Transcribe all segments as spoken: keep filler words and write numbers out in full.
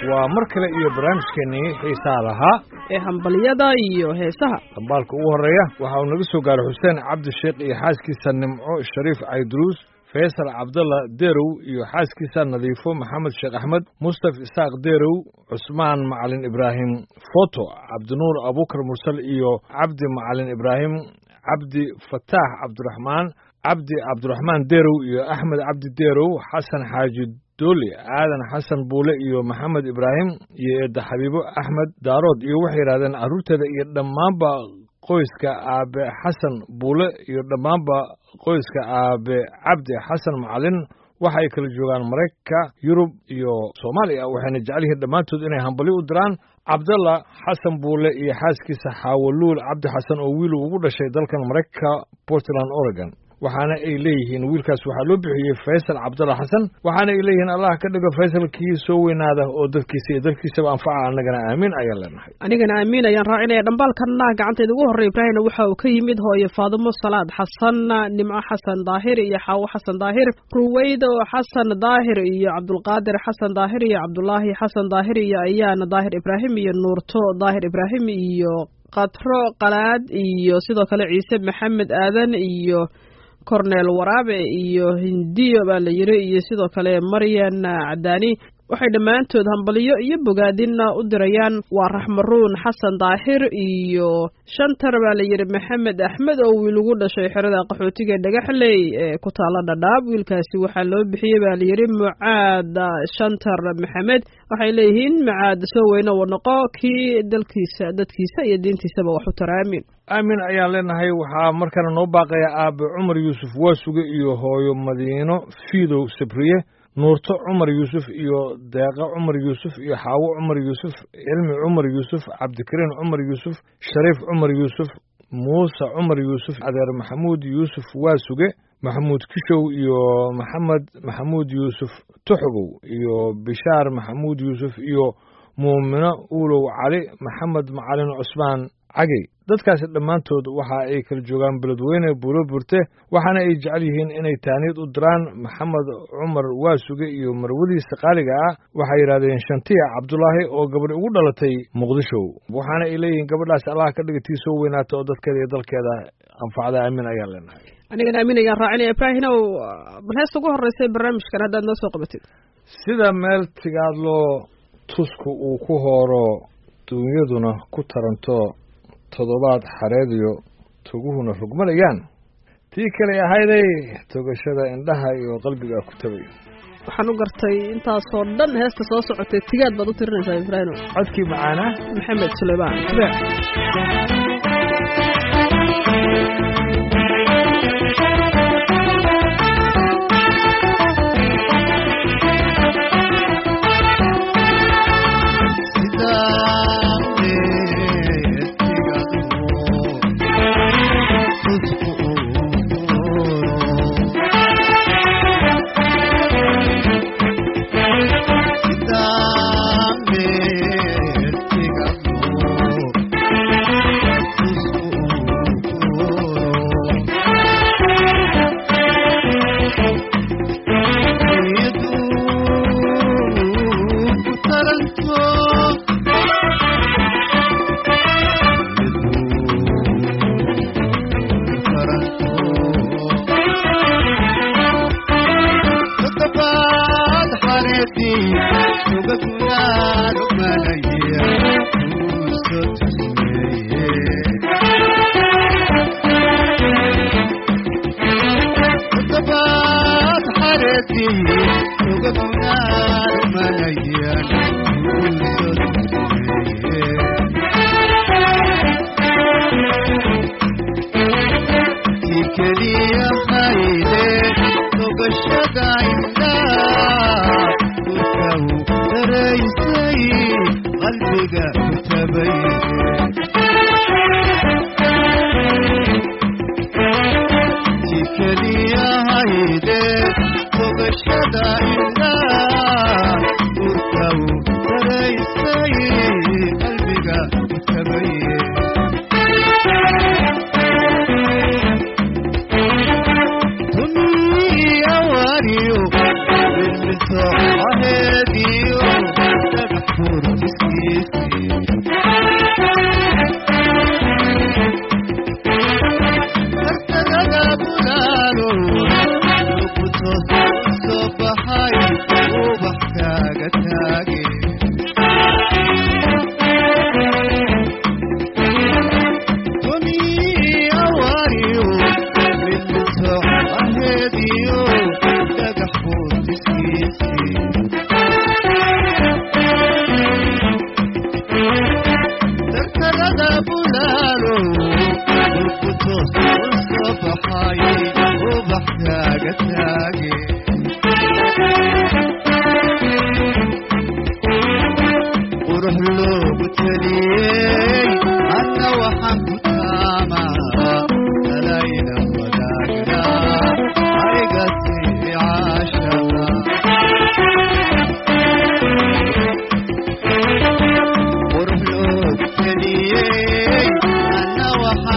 waa mar kale iyo barnaamijkeennii xiisaa lahaa ee hambaliyada iyo heesaha. dambaalka ugu horeeya waxa uu naga soo gaaray xuseen cabdisheekh iyo xaaskiisa nimco shariif cayduruus, faysal cabdalla deerow iyo xaaskiisa nadiifo maxamed sheekh axmed, mustaf isaaq deerow, cusmaan macalin ibraahim foto, cabdinuur abuukar mursal iyo cabdi macalin ibraahim, cabdi fataax cabdiraxmaan, cabdi cabdiraxmaan deerow iyo axmed cabdi deerow, xasan xaaji dooli, aadan xasan buule iyo maxamed ibraahim iyo eedda xabiibo axmed daarood iyo waxay yidhahdeen carruurteeda iyo dhammaanba qoyska aabe xasan buule iyo dhammaanba qoyska aabe cabdi xasan macalin waxa ay kala joogaan maraykanka, yurub iyo soomaaliya. waxayna jecel yihiin dhammaantood inay hambali u diraan cabdalla xasan buule iyo xaaskiisa xaawaluul cabdi xasan oo wiil ugu dhashay dalkan maraykanka Portland, Oregon. waxaana ay leeyihiin wiilkaas waxaa loo bixiyey faysal cabdalla xasan, waxaana ay leeyihiin allah ka dhigo faysalkii soo weynaada oo dadkiisa iyo dalkiisaba anfaca. annagana aamiin ayaan leenahay. anigana aamiin ayaan raacinaya. dhambaalkanna gacantayda ugu horreya ibraahimna waxa uu ka yimid hooyo faadimo salaad xasan, nimco xasan daahir iyo xaawo xasan daahir, ruweydo xasan daahir iyo cabdulqaadir xasan daahir iyo cabdulaahi xasan daahir iyo ayaana daahir ibraahim iyo nuurto daahir ibraahim iyo qatro qalaad iyo sidoo kale ciise maxamed aadan iyo korneel waraabe iyo hindiyo baa la yiri iyo sidoo kale maryan cadaani. waxay dhammaantood hambaliyo iyo bogaadinna u dirayaan waa raxmaruun xasan daahir iyo shantar baa la yidhi maxamed axmed oo wiil ugu dhashay xerada qaxootiga dhagaxley ee ku taala dhadhaab. wiilkaasi waxaa loo bixiyey baa la yidhi mucaad shantar maxamed. waxay leeyihiin mucaad soo weyne uu noqo kii dalkiisa dadkiisa iyo diintiisaba wax u tara. aamin aamin ayaan leenahay. waxaa markana noo baaqaya aabe cumar yuusuf waasuge iyo hooyo madiino fiidow sabriye, nuurto cumar yuusuf iyo deeqa cumar yuusuf iyo xaawo cumar yuusuf, cilmi cumar yuusuf, cabdikariin cumar yuusuf, shariif cumar yuusuf, muuse cumar yuusuf, adeer maxamuud yuusuf waasuge, maxamuud kishow iyo maxamed maxamuud yuusuf tuxbow iyo bishaar maxamuud yuusuf iyo muumino uulow cali, maxamed macalin cusmaan cagey. dadkaasi dhammaantood waxa ay kala joogaan beledweyne buulo burte, waxaana ay jecel yihiin inay taaniid u diraan maxamed cumar waasuge iyo marwadiisa qaaliga ah. waxay yidhahdeen shantiya cabdulaahi oo gabadh ugu dhalatay muqdisho. waxaana ay leeyihiin gabadhaas allah ka dhiga tii soo weynaata oo dadkeeda iyo dalkeeda anfacda. aamin ayaan leenahay. anigana aamin ayaan raacinaya. ibraahinow bal heesta ugu horreysay barnaamijkan haddaad noo soo qabatid. sida meel tigaadloo tusku uu ku hooro duunyaduna ku taranto toddobaad xareediyo toguhuna rugmanayaan, tii kale ahayday togashada indhaha iyo qalbiga ku tabay. waxaan u gartay intaasoo dhan heesta soo socotay tigaad baad u tirinaysaa ibraahim. codkii macaana maxamed suleymaan.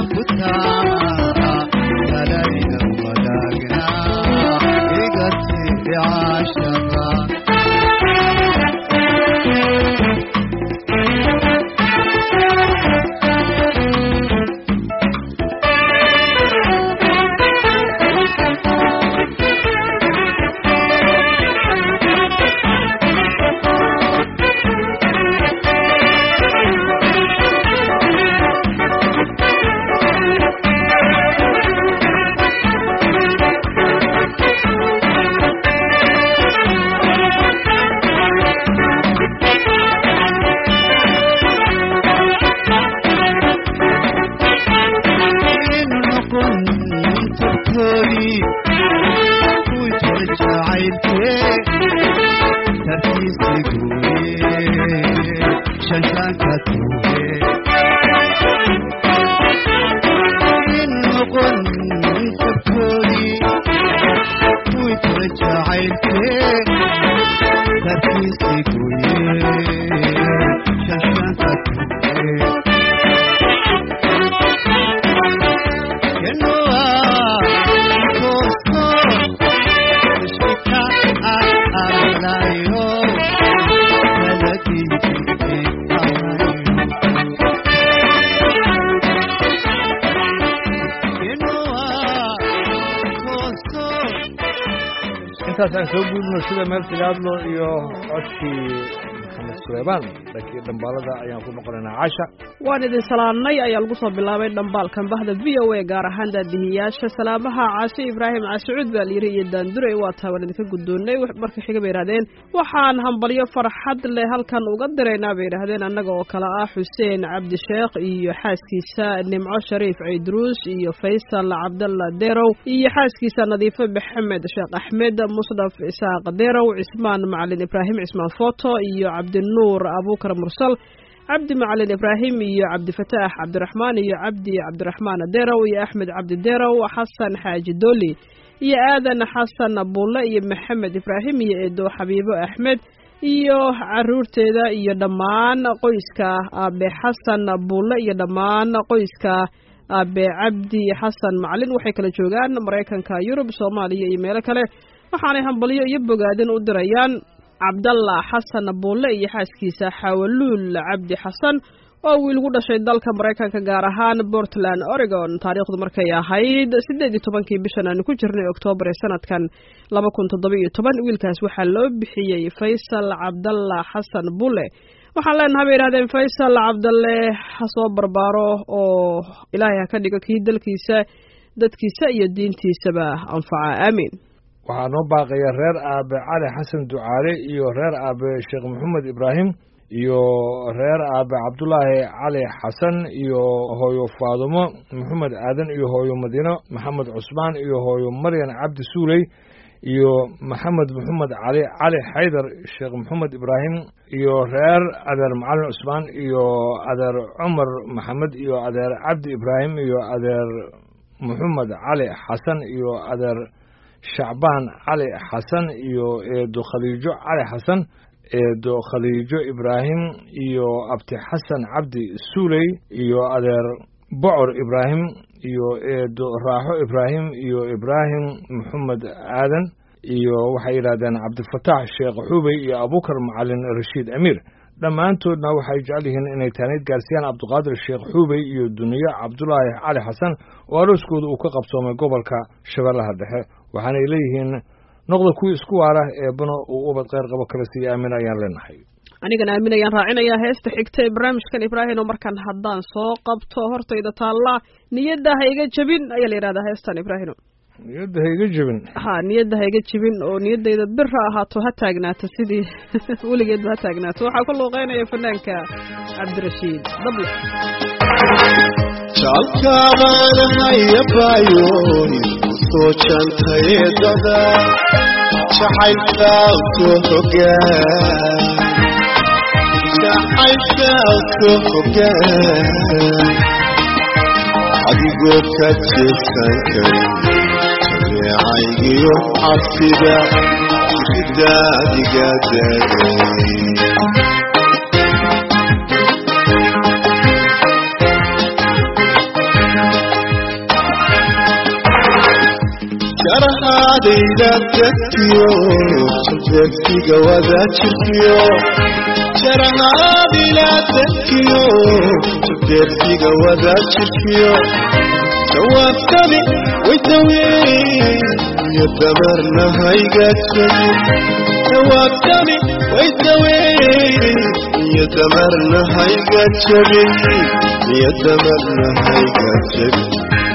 intaasaan soo guudno sida meel tigaadlo iyo codkii maxamed suleymaan dhankii dhambaalada ayaan ku noqonaynaa caasha waan idin salaannay ayaa lagu soo bilaabay dhambaalkan bahda v o a gaar ahaan daadihiyaasha salaamaha caasi ibraahim caasicuud baa layiri iyo daandure waa taa waan idinka guddoonnay markii xiga bay yidhahdeen waxaan hambalyo farxad leh halkan uga diraynaa bay yidhahdeen annaga oo kale ah xuseen cabdisheekh iyo xaaskiisa nimco shariif ciidruus iyo faysal cabdalla derow iyo xaaskiisa nadiifo maxamed sheekh axmed musdaf isaaq derow cismaan macalin ibraahim cismaan foto iyo cabdinuur abuukar mursal cabdi macalin ibraahim iyo cabdifataax cabdiraxmaan iyo cabdi cabdiraxmaan derow iyo axmed cabdi derow xasan xaaji doli iyo aadan xasan bulle iyo maxamed ibraahim iyo eedo xabiibo axmed iyo caruurteeda iyo dhammaan qoyska aabe xasan bulle iyo dhammaan qoyska aabe cabdi xasan macalin waxay kala joogaan maraykanka yurub soomaaliya iyo meelo kale waxaanay hambalyo iyo bogaadin u dirayaan cabdalla xasan bulle iyo xaaskiisa xawaluul cabdi xasan oo wiil gu dhashay dalka maraykanka gaar ahaan Portland Oregon taariikhdu markay ahayd siddeed iyo tobankii bishan aan ku jirnay October ee sanadkan laba kun toddoba iyo toban wiilkaas waxaa loo bixiyay Faysal Cabdalla Xasan Bulle waxaan leenahay bay yiraahdeen Faysal Cabdalle soo barbaaro oo Ilaahay ka dhigo kii dalkiisa dadkiisa iyo diintiisaba anfaca aamin waxaa noo baaqaya reer aabe cali xasan ducaale iyo reer aabe sheekh maxamed ibraahim iyo reer aabe cabdullaahi cali xasan iyo hooyo faadumo maxamed aadan iyo hooyo madiino maxamed cusmaan iyo hooyo maryan cabdi suuley iyo maxamed maxamed cali cali xaydar sheekh maxamed ibraahim iyo reer adeer macalin cusmaan iyo adeer cumar maxamed iyo adeer cabdi ibraahim iyo adeer maxamed cali xasan iyo adeer shacbaan cali xasan iyo eedo khaliijo cali xasan eedo khaliijo ibraahim iyo abti xasan cabdi suuley iyo adeer bocor ibraahim iyo eedo raaxo ibraahim iyo ibraahim maxamed aadan iyo waxay yidhahdeen cabdifataax sheekh xubey iyo abukar macalin rashiid amiir dhammaantoodna waxay jecel yihiin inay taaniid gaarsiiyaan cabdiqaadir sheekh xubey iyo duniye cabdulaahi cali xasan oo arooskooda uu ka qabsoomay gobolka shabeellaha dhexe waxaanay leeyihiin noqda kuwii isku waara eebbana uu ubad kheyr qabo kala siiya aamin ayaan leenahay anigana aamin ayaan raacinayaa heesta xigta ee barnaamijkan ibraahim oo markaan haddaan soo qabto hortayda taalla niyadda ha iga jabin ayaa la yidhahdaa heestan ibraahim niyadda ha iga jabin ha niyadda ha iga jabin oo niyaddayda bir ha ahaato ha taagnaato sidii weligeedba ha taagnaato waxaa ku luuqeynaya fanaanka cabdirashiid dable jalkaabanahayabayooni soo jantayedada jacaylkaaku hogaan jacaylkaaku hogaan adigoo ka jeesan karin jameecaygiyo cabsida jirida adiga daagay jaraxaadayda tagtiyo jilbeegsiga wadaajirkiyo jaraxaadayda tagtiyo jilbeegsiga wadaajirkiyo jawaabtani waydaweyn iyo damarna haygaadsanin jawaabtani waydaweyn iyo damarna haygaadjabin iyo damarna haygaadjabin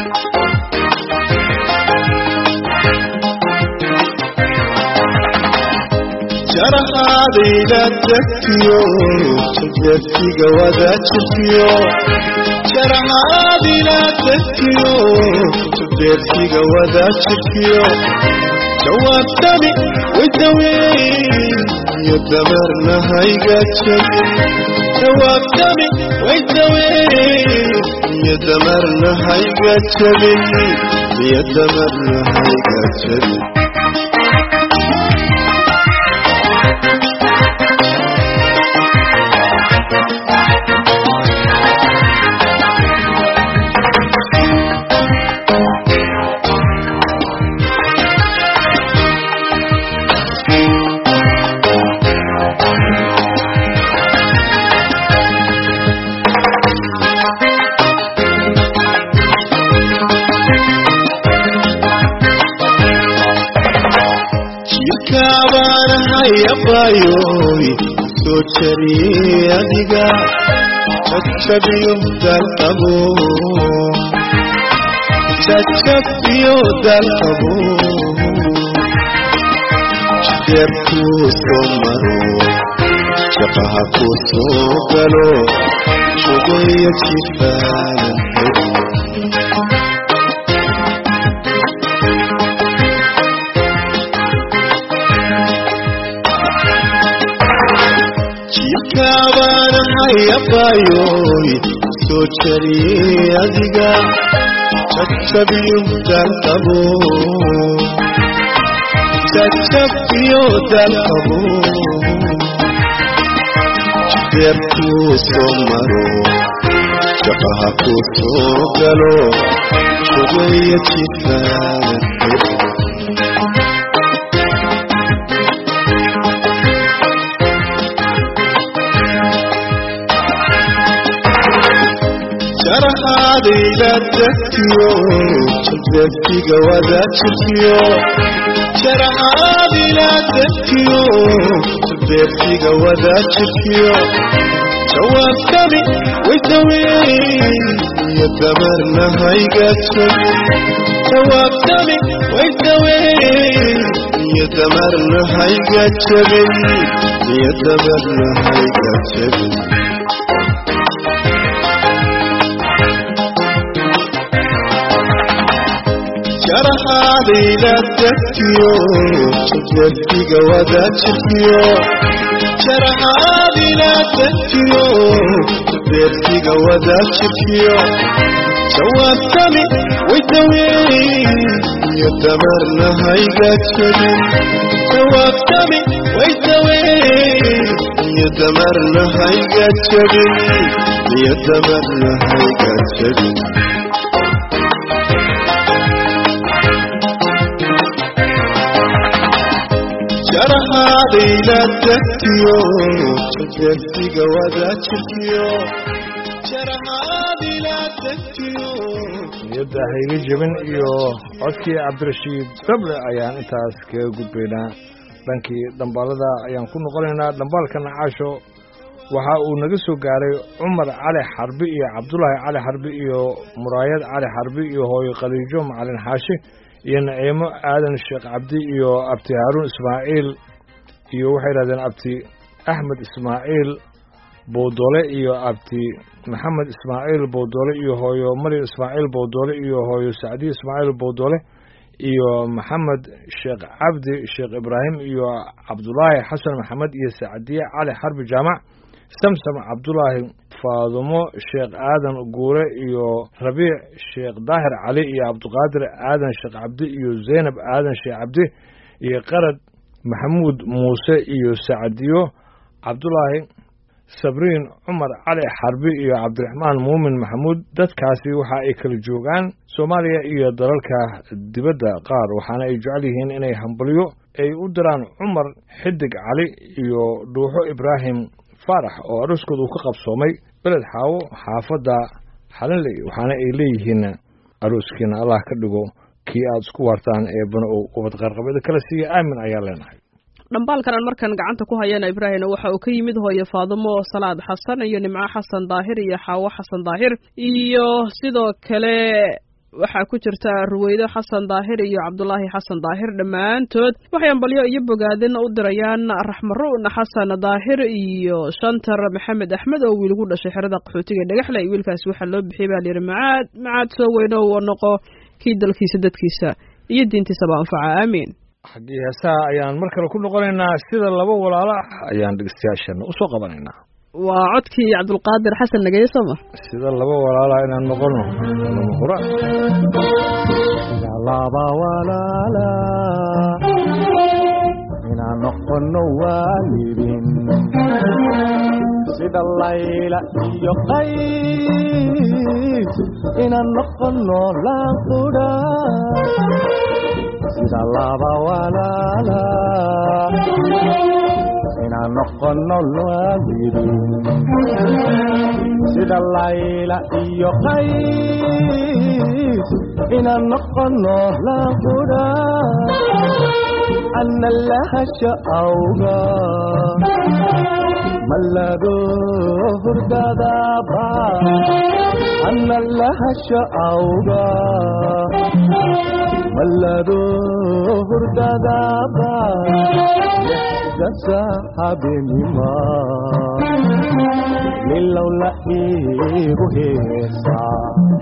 jaraxaadayda tagtiyo jilbeegsiga wadaajirkiyo jaraxaadayda tagtiyo jilbeegsiga wadaajirkiyo jawaabtani waydaweyn iyo damarna haygaadjabin jawaabtani waydaweyn iyo damarna haygaadjabin iyo damarna haygaadjabin yabayoy soo jariyey adiga jajabiyo dalqabo jajabiyo dalqabo jeebkuu soo maro shaqaha ku soo galo shugoyo jifaalan yabayoy soo jariyey adiga jajabiyo dalqabo jajabiyo dalqabo jeebkuu soo maro shaqaha ku soo galo shugoyo jifaalan jaraxaadayda tagtiyo jilbeegsiga wadaajirkiyo jaraxaadayda tagtiyo jilbeegsiga wadaajirkiyo jawaabtani waydaweyn iyo damarna haygaadjabin jawaabtani waydaweyn iyo damarna haygaadjabin iyo damarna haygaadjabin jaraxaadayda tagtiyo jilbeegsiga wadaajirkiyo jaraxaadayda tagtiyo jilbeegsiga wadaajirkiyo jawaabtani waydaweyn iyo damarna haygaadjabin jawaabtani waydaweyn iyo damarna haygaadjabin iyo damarna haygaadjabin jaraxaadayda tagtiyo jilbeegsiga wadaajirkiyo jaraxaadayda tagtiyo niyadda hayga jabin iyo codkii cabdirashiid dable ayaan intaas kaga gudbaynaa dhankii dhambaalada ayaan ku noqonaynaa dhambaalka nacaasho waxa uu naga soo gaaray cumar cali xarbi iyo cabdulaahi cali xarbi iyo muraayad cali xarbi iyo hooyo khaliijo macalin xaashi iyo naciimo aadan sheekh cabdi iyo abti haaruun ismaaciil iyo waxay yidhahdeen abti axmed ismaaciil bowdole iyo abti maxamed ismaaciil bowdole iyo hooyo maryam ismaaciil bowdole iyo hooyo sacdiye ismaaciil bowdole iyo maxamed sheekh cabdi sheekh ibraahim iyo cabdulaahi xasan maxamed iyo sacdiye cali xarbi jaamac samsam cabdulaahi faadumo sheekh aadan guure iyo rabiic sheekh daahir cali iyo cabdiqaadir aadan sheekh cabdi iyo zaynab aadan sheekh cabdi iyo qarad maxamuud muuse iyo sacdiyo cabdulaahi sabriin cumar cali xarbi iyo cabdiraxmaan muumin maxamuud. dadkaasi waxa ay kala joogaan soomaaliya iyo dalalka dibadda qaar, waxaana ay jecel yihiin inay hambalyo ay u diraan cumar xidig cali iyo dhuuxo ibraahim faarax oo arooskooda uu ka qabsoomay beled xaawo xaafadda xalinley, waxaana ay leeyihiin arooskiina allah ka dhigo kii aad isku waartaan ee bana oo ubad qarqabada kala siiya aamin ayaa leenahay. dhambaalkan aan markan gacanta ku hayana ibraahimna waxa uu ka yimid hooyo faadumo salaad xasan iyo nimco xasan daahir iyo xaawo xasan daahir iyo sidoo kale waxaa ku jirta ruweydo xasan daahir iyo cabdulaahi xasan daahir. dhammaantood waxay ambalyo iyo bogaadin u dirayaan raxmaruun xasan daahir iyo shantar maxamed axmed oo wiil gu dhashay xerada qaxootiga dhagaxle. wiilkaasi waxaa loo bixiyay baa layidhi macaad macaad soo weyno uu noqo kii dalkiisa dadkiisa iyo diintiisaba anfaca aamiin. xaggii heesaha ayaan mar kale ku noqonaynaa. sida laba walaalo ah ayaan dhegeystayaashana usoo qabanaynaa. waa codkii cabdulqaadir xasan nagaye sooma. sida laba walaala inaan noqono lama hura. sida laba walaala inaan noqono waalidin, sida layla iyo qays inaan noqono laanqudha. sida laba walaala inaan noqono waalidin, sida layla iyo qays inaan noqono laanqudha. ana lahasha awga malado hurdadaba, ana lahasha awga malado hurdadaba. saxaabenima lilow la iigu heesaa.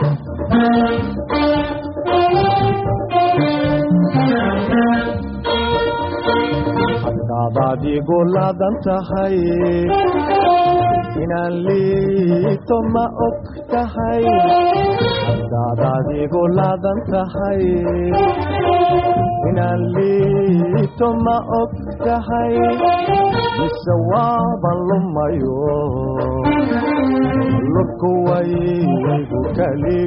haddaad igu laadan tahay inaan liito ma og tahay. haddaad igu laadan tahay inaan liito ma og tahay. mise waaban lumayo lubku waygu kali.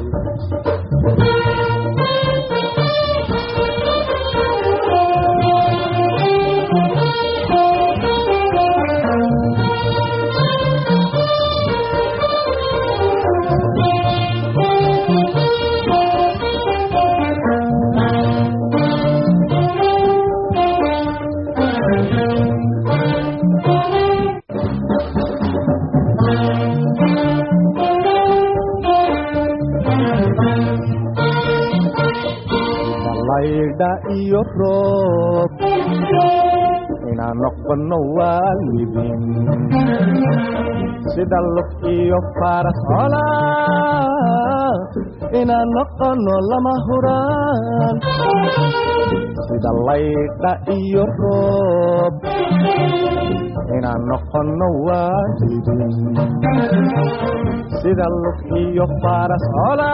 laydha iyo roob inaan noqono waalidin, sida lug iyo faras cola inaan noqono lama huraan. sida laydha iyo roob inaan noqono waalidin, sida lug iyo faras cola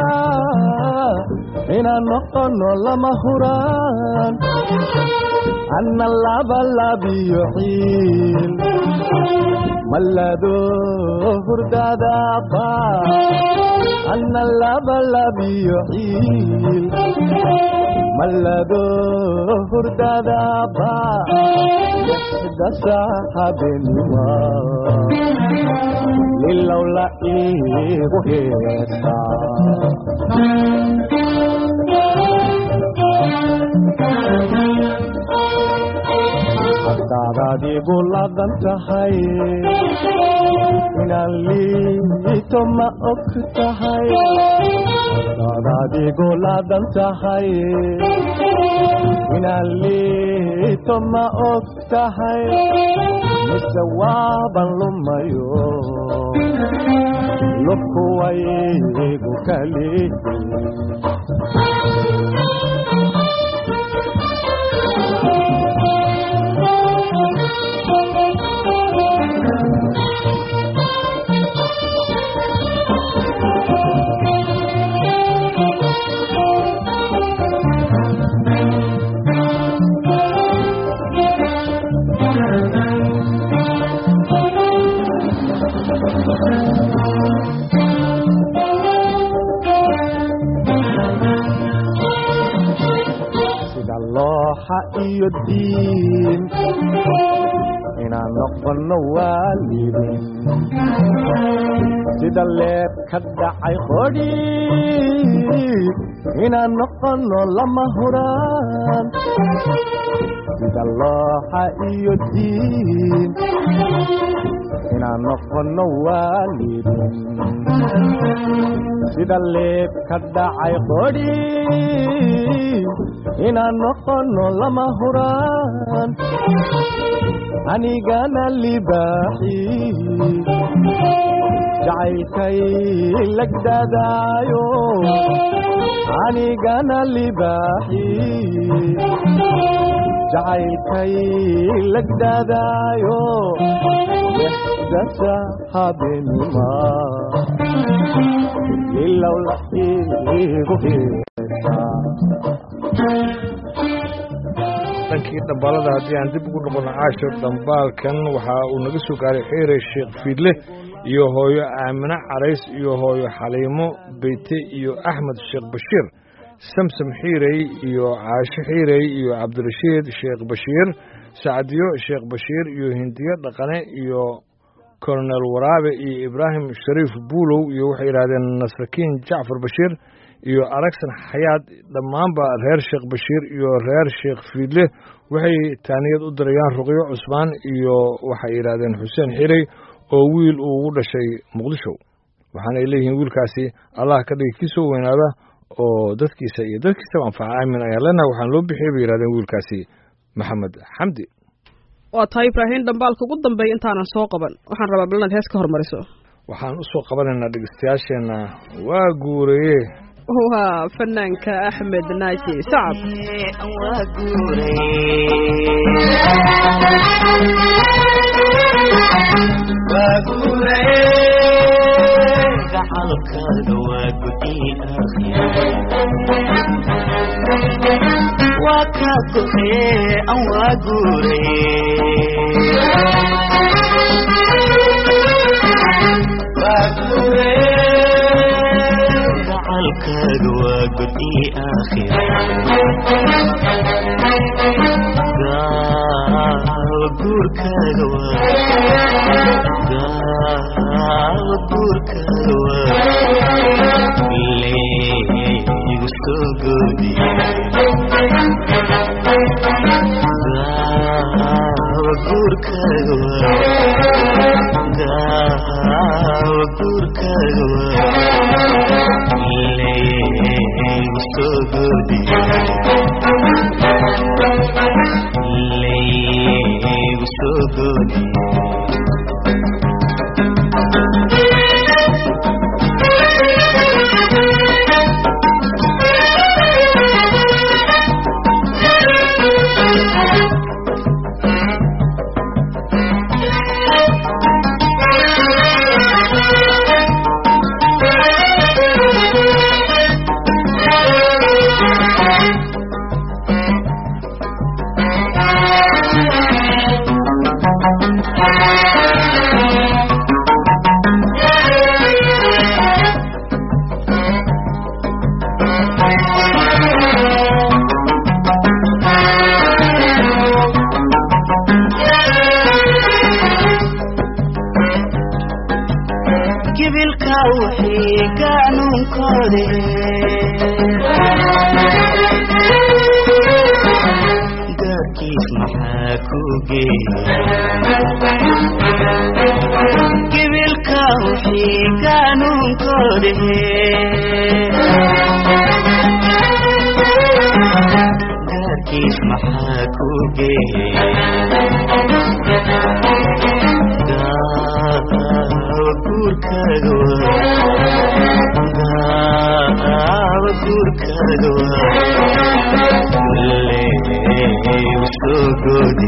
inaan noqono lama huraan. ana laba labiyo ciil malado hurdadaba, ana laba labiyo ciil malado hurdadaba. sida saxaabenima lilow la iigu heesaa. haddaad igu laadan tahay inaan liito ma og tahay. haddaad igu laadan tahay inaan liito ma og tahay. mise waaban lumayo lubku waygu kali. looxa iyo diin inaan noqono waalidin sida leeb ka dhacay qodhi inaan noqono lama huraan sida looxa iyo diin inaan noqono waalidin sida leeb ka dhacay qodhi inaan noqono lama huraan anigana libaaxi jacaylkay lagdadaayo anigana libaaxi jacaylkay lagdadaayo lexdasa habeenima ilowla igu heesaa dhankii dhambaalada haddii aan dib ugu noqono caashir dhambaalkan waxa uu naga soo gaaray xiire sheekh fiidle iyo hooyo aamine carays iyo hooyo xaliimo beyte iyo axmed sheekh bashiir samsam xiirey iyo caasho xiirey iyo cabdirashiid sheekh bashiir sacdiyo sheekh bashiir iyo hindiyo dhaqane iyo colonel waraabe iyo ibraahim shariif buulow iyo waxay yidhahdeen nasrakiin jacfar bashiir iyo aragsan xayaad dhammaanba reer sheekh bashiir iyo reer sheekh fiidle waxay taaniyad u dirayaan ruqyo cusmaan iyo waxay yidhahdeen xuseen xirey oo wiil uu ugu dhashay muqdisho waxaanay leeyihiin wiilkaasi allah ka dhigi kii soo weynaada oo dadkiisa iyo dadkiisaba anfaca aamin ayaan leenahay waxaan loo bixiyey bay yidhahdeen wiilkaasi maxamed xamdi waa tahay ibraahiim dhambaalka ugu dambeeya intaanan soo qaban waxaan rabaa bal inaad hees ka hormariso waxaan u soo qabanaynaa dhegeystayaasheenna waa guureye waa fanaanka axmed naaji sacab waa guureye waa guureye gacalkaaga waa gudii waa ka go'ee an waa guureye waa guureye gacalkaaga waa gudii aakhira gaawa guurkaaga waa gaawa guurkaaga waa leegu soo goodi gaawa guurkaaga waa gaawa guurkaaga waa leegu soo goodi leegu soo goodi gaarkiis maxaa ku geegibilka wixii qaanuunkoode gaarkiis maxaa ku geeye gaawa guurkaaga gaawa guurkaaga waa leegu soo goodi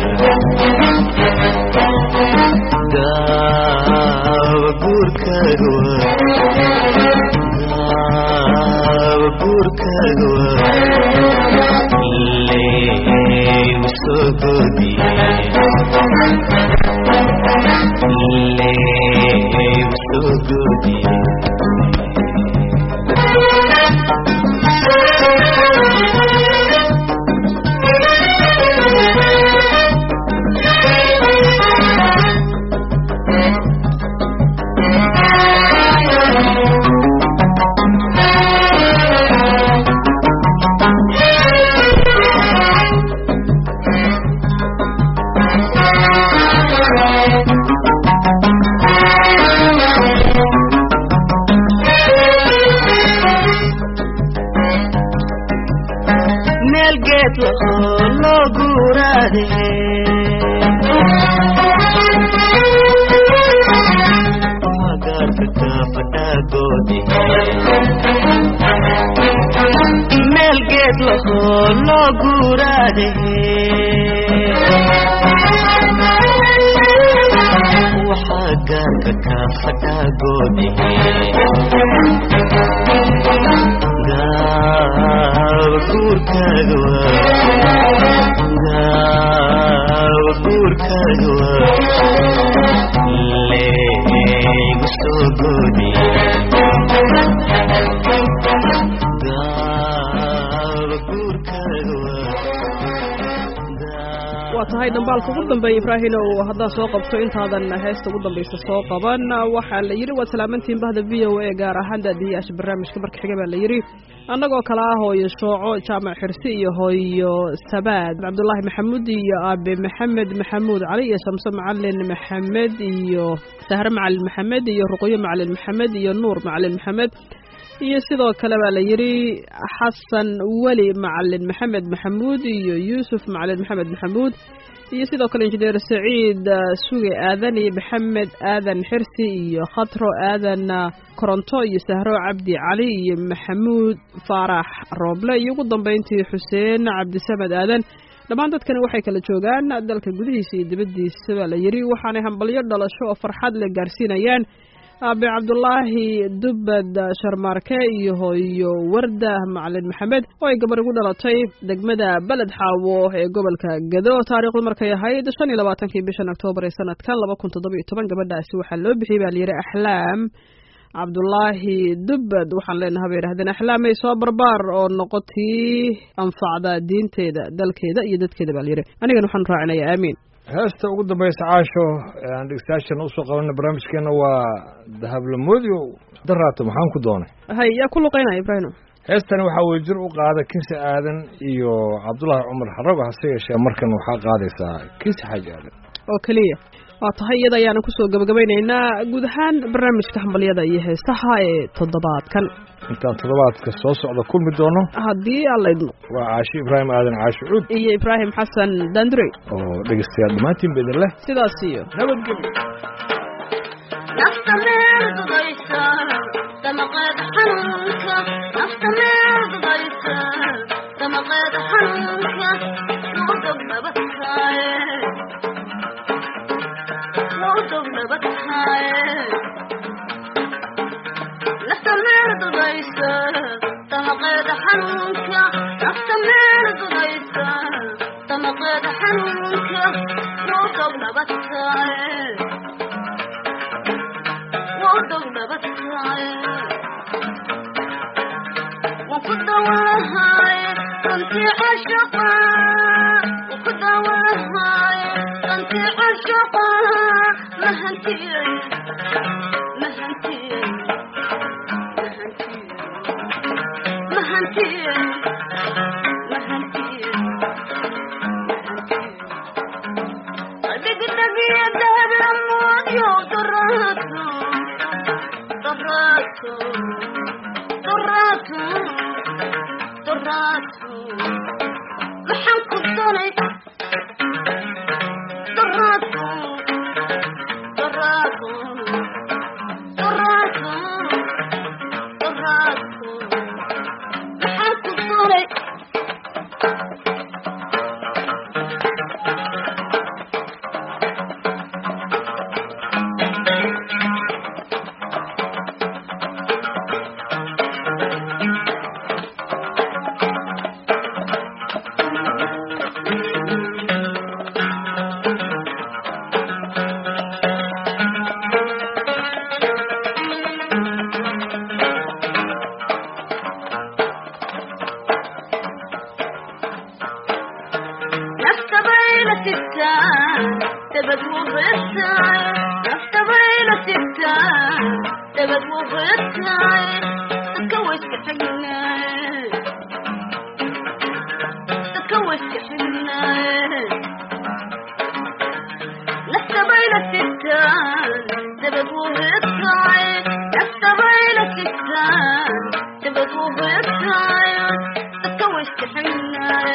gaawa guurkaaga waa gaawa guurkaaga waa leegu soo goodi leegu soo goodi geed lahoo loo guuraade magaarka kaafadhaagoodi meel geed lahoo loo guuraade waxaa gaarka kaafadhaagoodi gaawa guurkaaga waa gaawa guurkaaga waa leegu soo goodi gaawa guurkaaga waa tahay dhambaalka ugu dambeeya ibraahimow haddaad soo qabto intaadan heesta ugu dambaysa soo qaban waxaa la yidhi waad salaamantiin bahda v o a gaar ahaan daadiyayaasha barnaamijka marka xiga baa la yidhi annagoo kale ah hooyo shooco jaamac xirsi iyo hooyo sabaad cabdullaahi maxamuud iyo aabe maxamed maxamuud cali iyo shamse macalin maxamed iyo sahre macalin maxamed iyo ruqyo macalin maxamed iyo nuur macalin maxamed iyo sidoo kale baa la yidhi xasan weli macalin maxamed maxamuud iyo yuusuf macalin maxamed maxamuud iyo sidoo kale injineer saciid suge aadan iyo maxamed aadan xirsi iyo khatro aadan koronto iyo sahro cabdi cali iyo maxamuud faarax rooble iyo ugu dambeyntii xuseen cabdisamed aadan dhammaan dadkani waxay kala joogaan dalka gudihiisa iyo dibaddiisa baa la yidhi waxaanay hambalyo dhalasho oo farxad la gaarsiinayaan aabe cabdulaahi dubbad sharmaarke iyo hooyo warda macalin maxamed oo ay gabar ugu dhalatay degmada beled xaawo ee gobolka gado taariikhdu markay ahayd shan iyo labaatankii bishan oktoobar ee sanadkan laba kun toddoba iyo toban gabadhaasi waxaa loo bixiyey baa layidhi axlaam cabdulaahi dubbad waxaan leenaha bay yidhahdeen axlaamay soo barbaar oo noqotii anfacda diinteeda dalkeeda iyo dadkeeda baa layidhi anigan waxaan raacinayaa aamiin heesta ugu dambaysa caasho aan dhegeystayaashana usoo qabanay barnaamijkeena waa dahablamoodiyo daraato maxaan ku doonay hay yaa ku luqeynaya ibraahimo heestani waxaa weye jir u qaada kinsi aadan iyo cabdullaahi cumar xarago hase yeeshee markan waxaa qaadaysaa kinsi xaaji aadan oo keliya waa tahay iyada ayaana kusoo gabagabaynaynaa guud ahaan barnaamijka hambalyada iyo heesaha ee toddobaadkan intaan toddobaadka soo socda kulmi doono haddii alla idmo waa caashi ibraahim aadan caashi cuud iyo ibraahim xasan dandurey oo dhegeystayaal dhammaantiin ba idin leh sidaas iyo nabadgelyo nafta meerdudaysa damaqeed xanuunka nafta meerdudaysa damaqeed xanuunka lodog nabadkaaye lodog nabadkaaye nafta meerdudaysa damaqeed xanuunka nafta meerdudaysa damaqeed xanuunka lodog nabadkaaye lodog nabadkaaye waku dawalahaaye runtii cashaqa waku dawalahaaye runtii cashaqa mahantiyey mahantiyey mahantiyey mahantiyey adigdagiya dahablamoodyo daraato daraato daraato daraato maxaan ku doonay daraato daraato daraato daraato maxaan ku doonay ويستحنا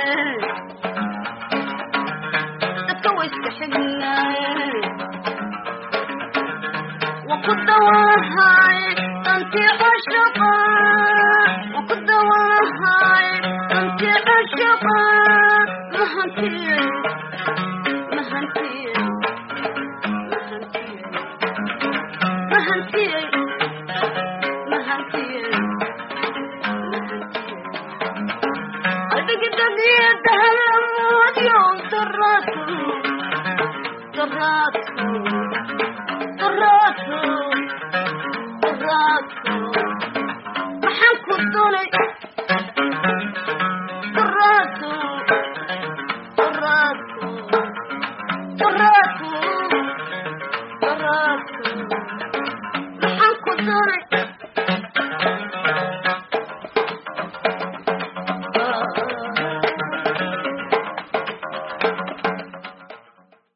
dadka ويستحنا وقد وهاي أنت عشقا وقد وهاي أنت عشقا مهنتي مهنتي مهنتي مهنتي قلبي قد يدهل الموت يوم طراته طراته طراته طراته محن كدوني